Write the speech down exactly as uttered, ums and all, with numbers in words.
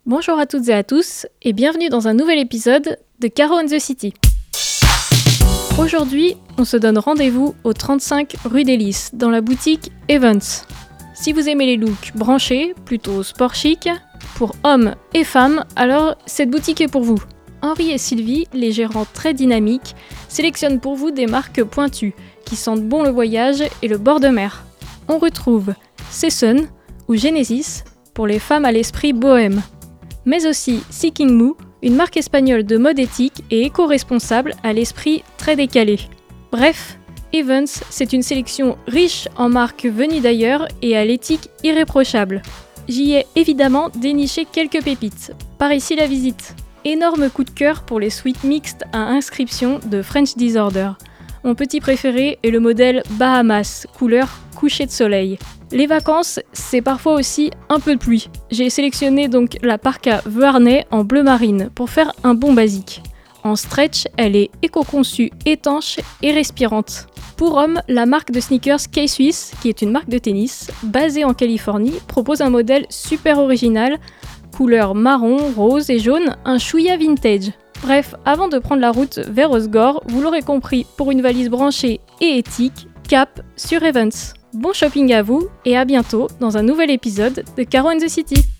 Bonjour à toutes et à tous et bienvenue dans un nouvel épisode de Caro and the City. Aujourd'hui, on se donne rendez-vous au trente-cinq rue des Lys, dans la boutique Evans. Si vous aimez les looks branchés, plutôt sport chic, pour hommes et femmes, alors cette boutique est pour vous. Henri et Sylvie, les gérants très dynamiques, sélectionnent pour vous des marques pointues, qui sentent bon le voyage et le bord de mer. On retrouve Sesson ou Genesis, pour les femmes à l'esprit bohème. Mais aussi Seeking Moo, une marque espagnole de mode éthique et éco-responsable à l'esprit très décalé. Bref, Evans, c'est une sélection riche en marques venues d'ailleurs et à l'éthique irréprochable. J'y ai évidemment déniché quelques pépites. Par ici la visite. Énorme coup de cœur pour les suites mixtes à inscription de French Disorder. Mon petit préféré est le modèle Bahamas, couleur coucher de soleil. Les vacances, c'est parfois aussi un peu de pluie. J'ai sélectionné donc la parka The Harnais en bleu marine pour faire un bon basique. En stretch, elle est éco-conçue, étanche et respirante. Pour hommes, la marque de sneakers K-Swiss, qui est une marque de tennis, basée en Californie, propose un modèle super original, couleur marron, rose et jaune, un chouïa vintage. Bref, avant de prendre la route vers Osgore, vous l'aurez compris, pour une valise branchée et éthique, cap sur Evans. Bon shopping à vous et à bientôt dans un nouvel épisode de Caro and the City.